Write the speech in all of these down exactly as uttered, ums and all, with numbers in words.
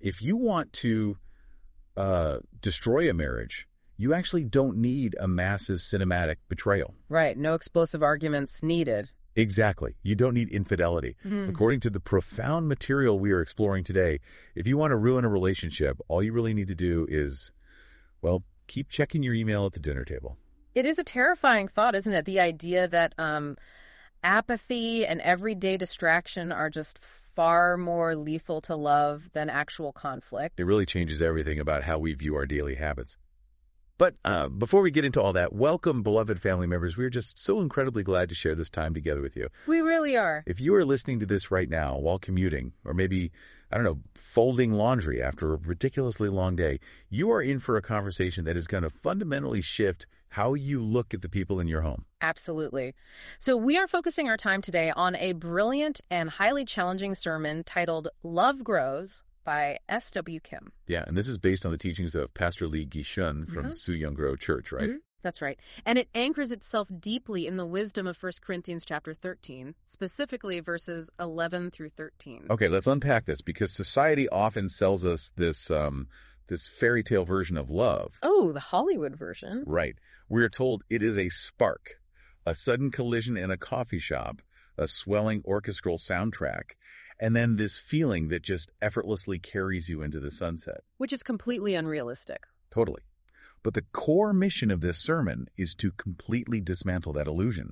if you want to uh, destroy a marriage, you actually don't need a massive cinematic betrayal. Right. No explosive arguments needed. Exactly. You don't need infidelity. Mm-hmm. According to the profound material we are exploring today, if you want to ruin a relationship, all you really need to do is, well, keep checking your email at the dinner table. It is a terrifying thought, isn't it? The idea that um, apathy and everyday distraction are just far more lethal to love than actual conflict. It really changes everything about how we view our daily habits. But uh, before we get into all that, welcome, beloved family members. We're just so incredibly glad to share this time together with you. We really are. If you are listening to this right now while commuting, or maybe, I don't know, folding laundry after a ridiculously long day, you are in for a conversation that is going to fundamentally shift how you look at the people in your home. Absolutely. So we are focusing our time today on a brilliant and highly challenging sermon titled Love Grows by S W Kim. Yeah, and this is based on the teachings of Pastor Lee Gi-shun from mm-hmm. Suyong Church, right? Mm-hmm. That's right. And it anchors itself deeply in the wisdom of First Corinthians chapter thirteen, specifically verses eleven through thirteen. Okay, let's unpack this, because society often sells us this um, this fairy tale version of love. Oh, the Hollywood version. Right. We're told it is a spark, a sudden collision in a coffee shop, a swelling orchestral soundtrack, and then this feeling that just effortlessly carries you into the sunset. Which is completely unrealistic. Totally. But the core mission of this sermon is to completely dismantle that illusion.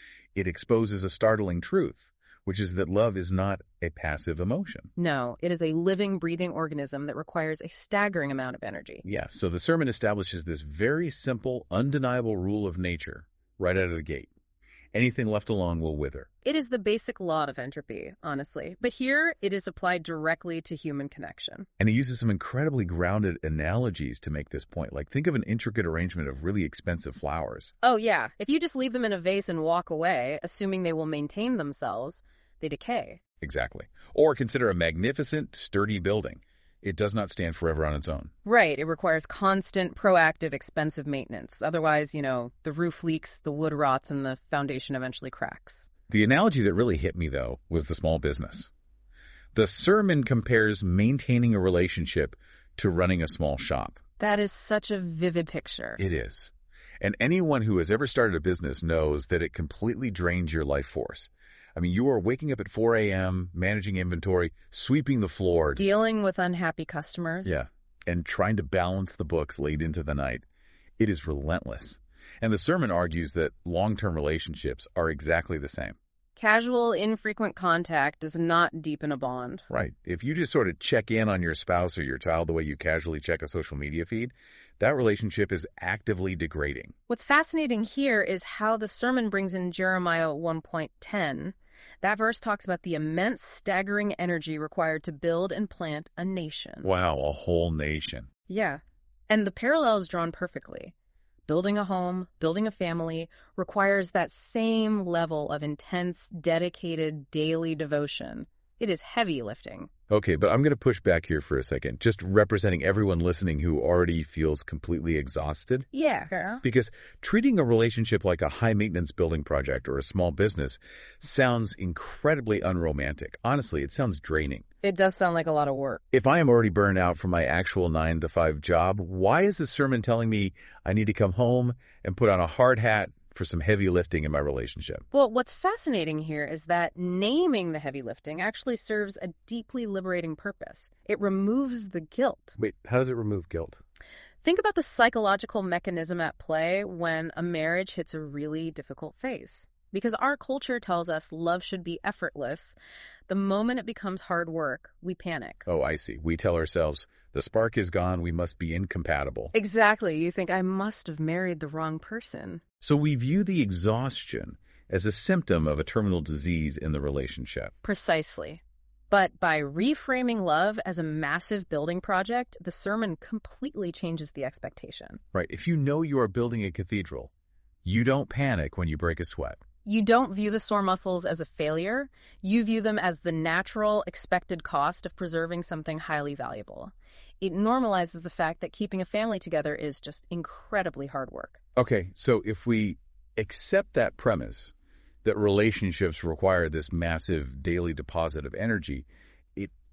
It exposes a startling truth, which is that love is not a passive emotion. No, it is a living, breathing organism that requires a staggering amount of energy. Yeah, so the sermon establishes this very simple, undeniable rule of nature right out of the gate. Anything left alone will wither. It is the basic law of entropy, honestly. But here, it is applied directly to human connection. And he uses some incredibly grounded analogies to make this point. Like, think of an intricate arrangement of really expensive flowers. Oh, yeah. If you just leave them in a vase and walk away, assuming they will maintain themselves, they decay. Exactly. Or consider a magnificent, sturdy building. It does not stand forever on its own. Right. It requires constant, proactive, expensive maintenance. Otherwise, you know, the roof leaks, the wood rots, and the foundation eventually cracks. The analogy that really hit me, though, was the small business. The sermon compares maintaining a relationship to running a small shop. That is such a vivid picture. It is. And anyone who has ever started a business knows that it completely drains your life force. I mean, you are waking up at four a.m., managing inventory, sweeping the floor. Just, dealing with unhappy customers. Yeah, and trying to balance the books late into the night. It is relentless. And the sermon argues that long-term relationships are exactly the same. Casual, infrequent contact does not deepen a bond. Right. If you just sort of check in on your spouse or your child the way you casually check a social media feed, that relationship is actively degrading. What's fascinating here is how the sermon brings in Jeremiah one point ten. That verse talks about the immense, staggering energy required to build and plant a nation. Wow, a whole nation. Yeah. And the parallel is drawn perfectly. Building a home, building a family requires that same level of intense, dedicated, daily devotion. It is heavy lifting. Okay, but I'm going to push back here for a second, just representing everyone listening who already feels completely exhausted. Yeah. yeah. Because treating a relationship like a high-maintenance building project or a small business sounds incredibly unromantic. Honestly, it sounds draining. It does sound like a lot of work. If I am already burned out from my actual nine to five job, why is the sermon telling me I need to come home and put on a hard hat for some heavy lifting in my relationship? Well, what's fascinating here is that naming the heavy lifting actually serves a deeply liberating purpose. It removes the guilt. Wait, how does it remove guilt? Think about the psychological mechanism at play when a marriage hits a really difficult phase. Because our culture tells us love should be effortless, the moment it becomes hard work, we panic. Oh, I see. We tell ourselves, the spark is gone, we must be incompatible. Exactly. You think, I must have married the wrong person. So we view the exhaustion as a symptom of a terminal disease in the relationship. Precisely. But by reframing love as a massive building project, the sermon completely changes the expectation. Right. If you know you are building a cathedral, you don't panic when you break a sweat. You don't view the sore muscles as a failure. You view them as the natural, expected cost of preserving something highly valuable. It normalizes the fact that keeping a family together is just incredibly hard work. Okay, so if we accept that premise, that relationships require this massive daily deposit of energy, it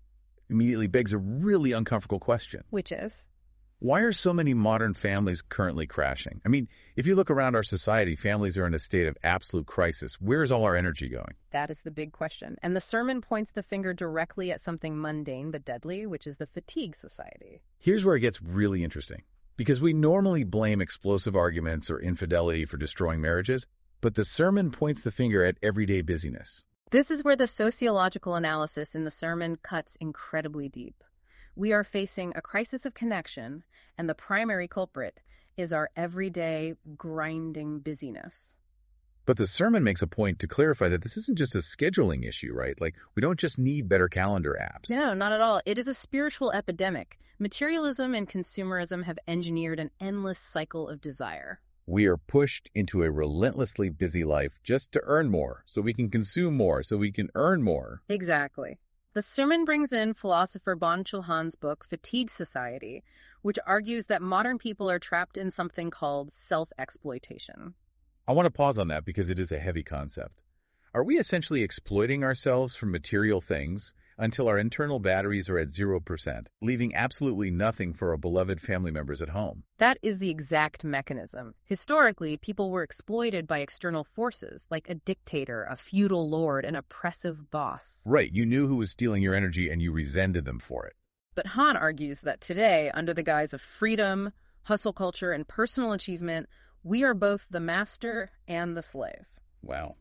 immediately begs a really uncomfortable question. Which is? Why are so many modern families currently crashing? I mean, if you look around our society, families are in a state of absolute crisis. Where's all our energy going? That is the big question. And the sermon points the finger directly at something mundane but deadly, which is the fatigue society. Here's where it gets really interesting. Because we normally blame explosive arguments or infidelity for destroying marriages, but the sermon points the finger at everyday busyness. This is where the sociological analysis in the sermon cuts incredibly deep. We are facing a crisis of connection, and the primary culprit is our everyday, grinding busyness. But the sermon makes a point to clarify that this isn't just a scheduling issue, right? Like, we don't just need better calendar apps. No, not at all. It is a spiritual epidemic. Materialism and consumerism have engineered an endless cycle of desire. We are pushed into a relentlessly busy life just to earn more, so we can consume more, so we can earn more. Exactly. The sermon brings in philosopher Byung-Chul Han's book, Fatigue Society, which argues that modern people are trapped in something called self-exploitation. I want to pause on that because it is a heavy concept. Are we essentially exploiting ourselves for material things until our internal batteries are at zero percent, leaving absolutely nothing for our beloved family members at home? That is the exact mechanism. Historically, people were exploited by external forces, like a dictator, a feudal lord, an oppressive boss. Right, you knew who was stealing your energy and you resented them for it. But Han argues that today, under the guise of freedom, hustle culture, and personal achievement, we are both the master and the slave. Wow.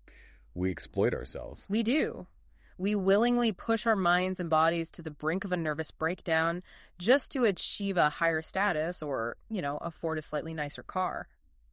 We exploit ourselves. We do. We willingly push our minds and bodies to the brink of a nervous breakdown just to achieve a higher status or, you know, afford a slightly nicer car.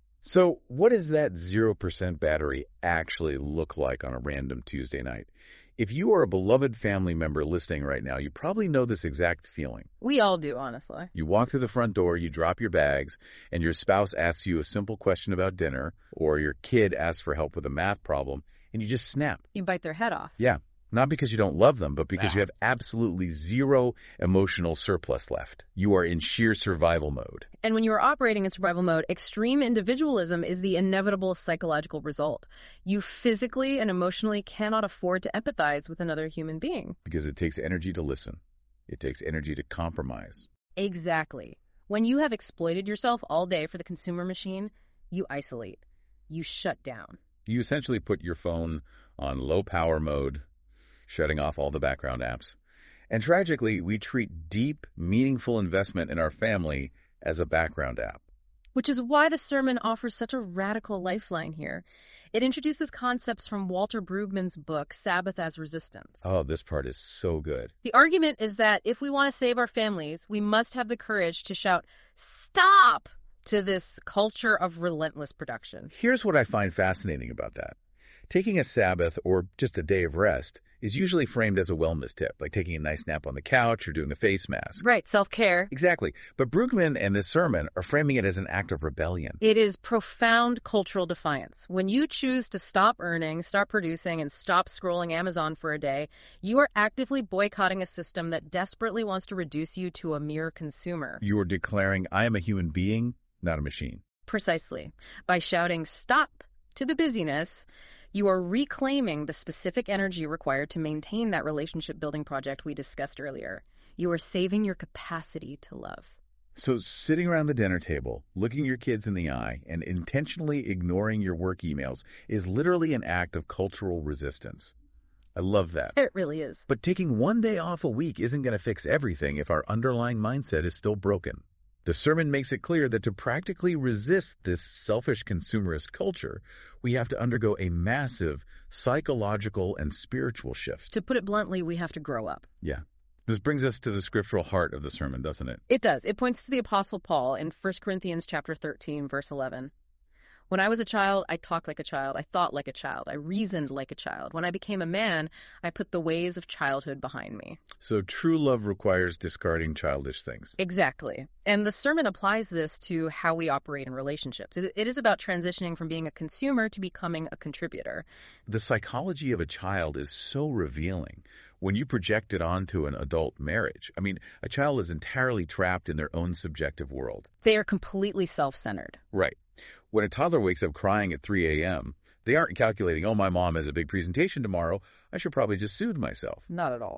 So what does that zero percent battery actually look like on a random Tuesday night? If you are a beloved family member listening right now, you probably know this exact feeling. We all do, honestly. You walk through the front door, you drop your bags, and your spouse asks you a simple question about dinner, or your kid asks for help with a math problem, and you just snap. You bite their head off. Yeah. Not because you don't love them, but because Wow. you have absolutely zero emotional surplus left. You are in sheer survival mode. And when you are operating in survival mode, extreme individualism is the inevitable psychological result. You physically and emotionally cannot afford to empathize with another human being. Because it takes energy to listen. It takes energy to compromise. Exactly. When you have exploited yourself all day for the consumer machine, you isolate. You shut down. You essentially put your phone on low power mode, shutting off all the background apps. And tragically, we treat deep, meaningful investment in our family as a background app. Which is why the sermon offers such a radical lifeline here. It introduces concepts from Walter Brueggemann's book, Sabbath as Resistance. Oh, this part is so good. The argument is that if we want to save our families, we must have the courage to shout, "Stop!" to this culture of relentless production. Here's what I find fascinating about that. Taking a Sabbath or just a day of rest is usually framed as a wellness tip, like taking a nice nap on the couch or doing a face mask. Right, self-care. Exactly. But Brueggemann and this sermon are framing it as an act of rebellion. It is profound cultural defiance. When you choose to stop earning, stop producing, and stop scrolling Amazon for a day, you are actively boycotting a system that desperately wants to reduce you to a mere consumer. You are declaring, I am a human being, not a machine. Precisely. By shouting stop to the busyness, you are reclaiming the specific energy required to maintain that relationship-building project we discussed earlier. You are saving your capacity to love. So sitting around the dinner table, looking your kids in the eye, and intentionally ignoring your work emails is literally an act of cultural resistance. I love that. It really is. But taking one day off a week isn't going to fix everything if our underlying mindset is still broken. The sermon makes it clear that to practically resist this selfish consumerist culture, we have to undergo a massive psychological and spiritual shift. To put it bluntly, we have to grow up. Yeah. This brings us to the scriptural heart of the sermon, doesn't it? It does. It points to the Apostle Paul in First Corinthians chapter thirteen, verse eleven. When I was a child, I talked like a child. I thought like a child. I reasoned like a child. When I became a man, I put the ways of childhood behind me. So true love requires discarding childish things. Exactly. And the sermon applies this to how we operate in relationships. It, it is about transitioning from being a consumer to becoming a contributor. The psychology of a child is so revealing when you project it onto an adult marriage. I mean, a child is entirely trapped in their own subjective world. They are completely self-centered. Right. When a toddler wakes up crying at three a.m., they aren't calculating, oh, my mom has a big presentation tomorrow, I should probably just soothe myself. Not at all.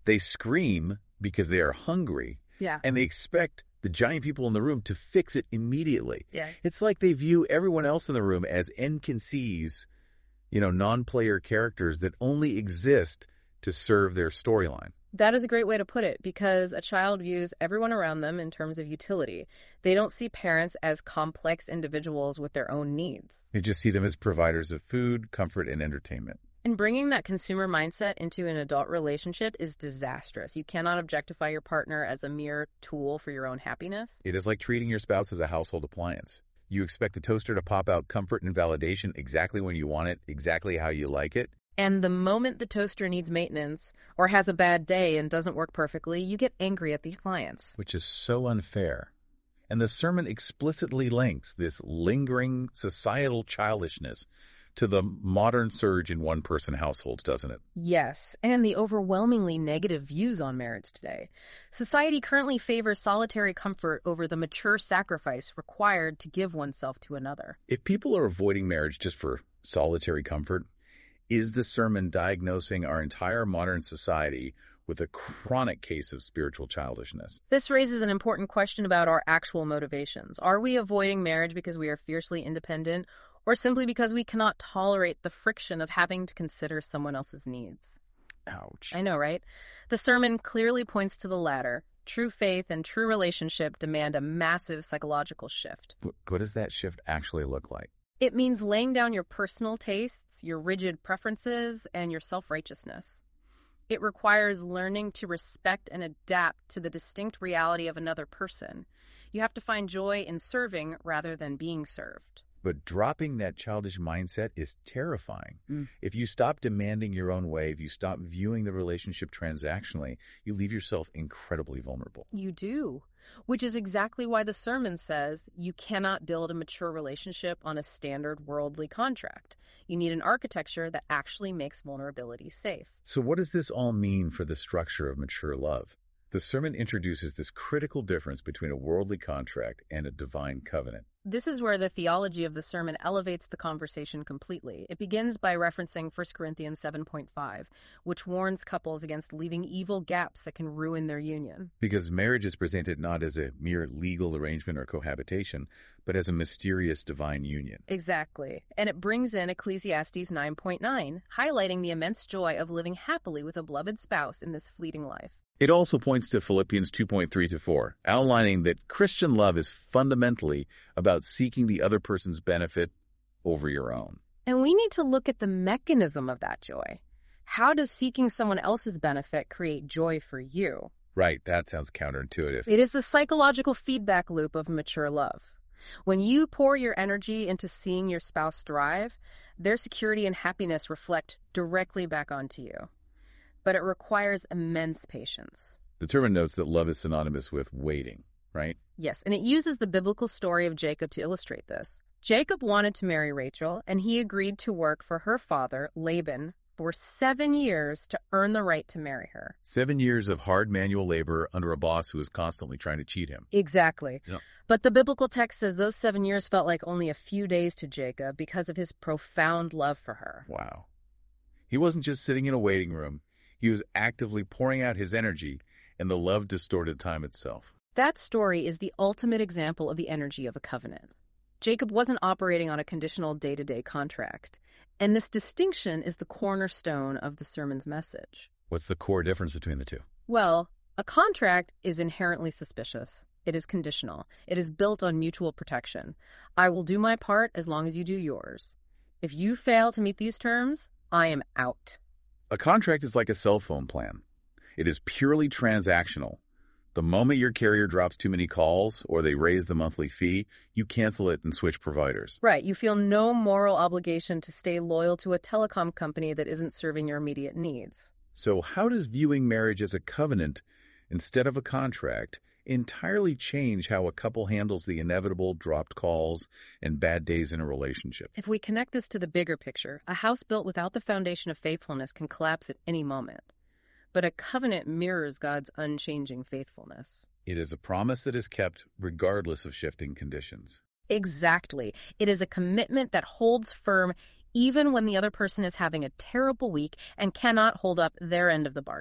They scream because they are hungry, Yeah. and they expect the giant people in the room to fix it immediately. Yeah. It's like they view everyone else in the room as N P Cs, you know, non-player characters that only exist to serve their storyline. That is a great way to put it, because a child views everyone around them in terms of utility. They don't see parents as complex individuals with their own needs. They just see them as providers of food, comfort, and entertainment. And bringing that consumer mindset into an adult relationship is disastrous. You cannot objectify your partner as a mere tool for your own happiness. It is like treating your spouse as a household appliance. You expect the toaster to pop out comfort and validation exactly when you want it, exactly how you like it. And the moment the toaster needs maintenance or has a bad day and doesn't work perfectly, you get angry at the appliance. Which is so unfair. And the sermon explicitly links this lingering societal childishness to the modern surge in one-person households, doesn't it? Yes, and the overwhelmingly negative views on marriage today. Society currently favors solitary comfort over the mature sacrifice required to give oneself to another. If people are avoiding marriage just for solitary comfort, is the sermon diagnosing our entire modern society with a chronic case of spiritual childishness? This raises an important question about our actual motivations. Are we avoiding marriage because we are fiercely independent, or simply because we cannot tolerate the friction of having to consider someone else's needs? Ouch. I know, right? The sermon clearly points to the latter. True faith and true relationship demand a massive psychological shift. What does that shift actually look like? It means laying down your personal tastes, your rigid preferences, and your self-righteousness. It requires learning to respect and adapt to the distinct reality of another person. You have to find joy in serving rather than being served. But dropping that childish mindset is terrifying. Mm. If you stop demanding your own way, if you stop viewing the relationship transactionally, you leave yourself incredibly vulnerable. You do, which is exactly why the sermon says you cannot build a mature relationship on a standard worldly contract. You need an architecture that actually makes vulnerability safe. So what does this all mean for the structure of mature love? The sermon introduces this critical difference between a worldly contract and a divine covenant. This is where the theology of the sermon elevates the conversation completely. It begins by referencing First Corinthians seven point five, which warns couples against leaving evil gaps that can ruin their union. Because marriage is presented not as a mere legal arrangement or cohabitation, but as a mysterious divine union. Exactly. And it brings in Ecclesiastes nine point nine, highlighting the immense joy of living happily with a beloved spouse in this fleeting life. It also points to Philippians two point three to four, outlining that Christian love is fundamentally about seeking the other person's benefit over your own. And we need to look at the mechanism of that joy. How does seeking someone else's benefit create joy for you? Right, that sounds counterintuitive. It is the psychological feedback loop of mature love. When you pour your energy into seeing your spouse thrive, their security and happiness reflect directly back onto you. But it requires immense patience. The sermon notes that love is synonymous with waiting, right? Yes, and it uses the biblical story of Jacob to illustrate this. Jacob wanted to marry Rachel, and he agreed to work for her father, Laban, for seven years to earn the right to marry her. Seven years of hard manual labor under a boss who was constantly trying to cheat him. Exactly. Yep. But the biblical text says those seven years felt like only a few days to Jacob because of his profound love for her. Wow. He wasn't just sitting in a waiting room. He was actively pouring out his energy, and the love distorted time itself. That story is the ultimate example of the energy of a covenant. Jacob wasn't operating on a conditional day-to-day contract, and this distinction is the cornerstone of the sermon's message. What's the core difference between the two? Well, a contract is inherently suspicious. It is conditional. It is built on mutual protection. I will do my part as long as you do yours. If you fail to meet these terms, I am out. A contract is like a cell phone plan. It is purely transactional. The moment your carrier drops too many calls or they raise the monthly fee, you cancel it and switch providers. Right. You feel no moral obligation to stay loyal to a telecom company that isn't serving your immediate needs. So how does viewing marriage as a covenant instead of a contract entirely change how a couple handles the inevitable dropped calls and bad days in a relationship? If we connect this to the bigger picture, a house built without the foundation of faithfulness can collapse at any moment. But a covenant mirrors God's unchanging faithfulness. It is a promise that is kept regardless of shifting conditions. Exactly. It is a commitment that holds firm even when the other person is having a terrible week and cannot hold up their end of the bargain.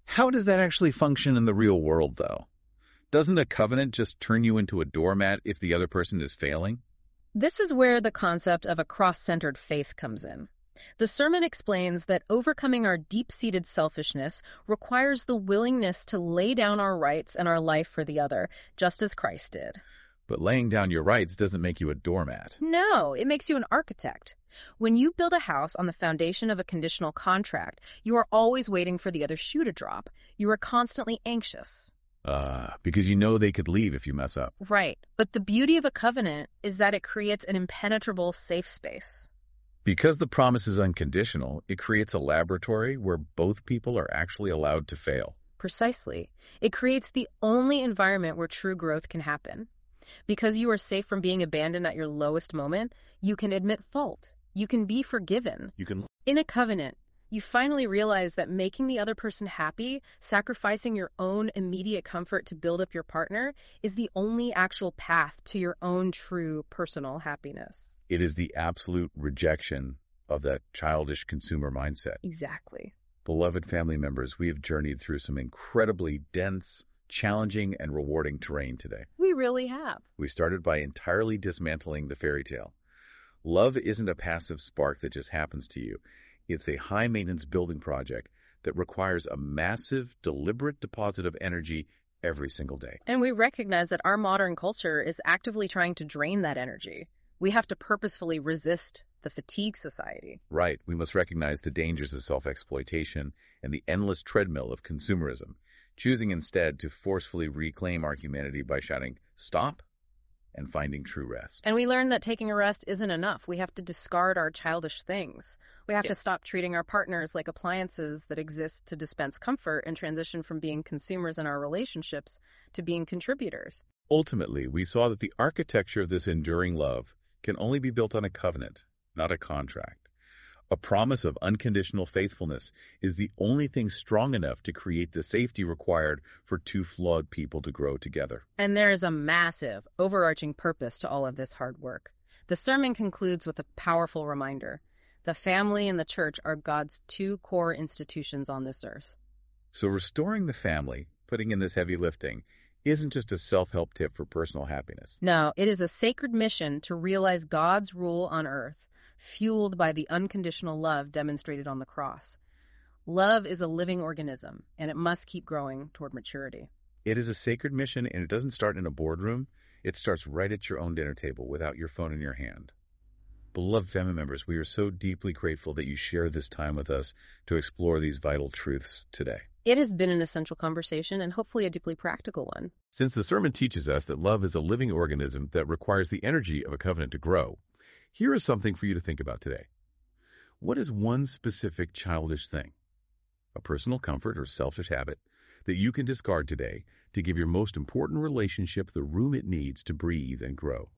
How does that actually function in the real world, though? Doesn't a covenant just turn you into a doormat if the other person is failing? This is where the concept of a cross-centered faith comes in. The sermon explains that overcoming our deep-seated selfishness requires the willingness to lay down our rights and our life for the other, just as Christ did. But laying down your rights doesn't make you a doormat. No, it makes you an architect. When you build a house on the foundation of a conditional contract, you are always waiting for the other shoe to drop. You are constantly anxious. Uh, because you know they could leave if you mess up. Right. But the beauty of a covenant is that it creates an impenetrable safe space. Because the promise is unconditional, it creates a laboratory where both people are actually allowed to fail. Precisely. It creates the only environment where true growth can happen. Because you are safe from being abandoned at your lowest moment, you can admit fault. You can be forgiven. You can. In a covenant, you finally realize that making the other person happy, sacrificing your own immediate comfort to build up your partner, is the only actual path to your own true personal happiness. It is the absolute rejection of that childish consumer mindset. Exactly. Beloved family members, we have journeyed through some incredibly dense, challenging, and rewarding terrain today. We really have. We started by entirely dismantling the fairy tale. Love isn't a passive spark that just happens to you. It's a high-maintenance building project that requires a massive, deliberate deposit of energy every single day. And we recognize that our modern culture is actively trying to drain that energy. We have to purposefully resist the fatigue society. Right. We must recognize the dangers of self-exploitation and the endless treadmill of consumerism, choosing instead to forcefully reclaim our humanity by shouting, "Stop!" and finding true rest. And we learned that taking a rest isn't enough. We have to discard our childish things. We have Yeah. to stop treating our partners like appliances that exist to dispense comfort and transition from being consumers in our relationships to being contributors. Ultimately, we saw that the architecture of this enduring love can only be built on a covenant, not a contract. A promise of unconditional faithfulness is the only thing strong enough to create the safety required for two flawed people to grow together. And there is a massive, overarching purpose to all of this hard work. The sermon concludes with a powerful reminder. The family and the church are God's two core institutions on this earth. So restoring the family, putting in this heavy lifting, isn't just a self-help tip for personal happiness. No, it is a sacred mission to realize God's rule on earth, fueled by the unconditional love demonstrated on the cross. Love is a living organism, and it must keep growing toward maturity. It is a sacred mission, and it doesn't start in a boardroom. It starts right at your own dinner table without your phone in your hand. Beloved family members, we are so deeply grateful that you share this time with us to explore these vital truths today. It has been an essential conversation and hopefully a deeply practical one. Since the sermon teaches us that love is a living organism that requires the energy of a covenant to grow, here is something for you to think about today. What is one specific childish thing, a personal comfort or selfish habit, that you can discard today to give your most important relationship the room it needs to breathe and grow?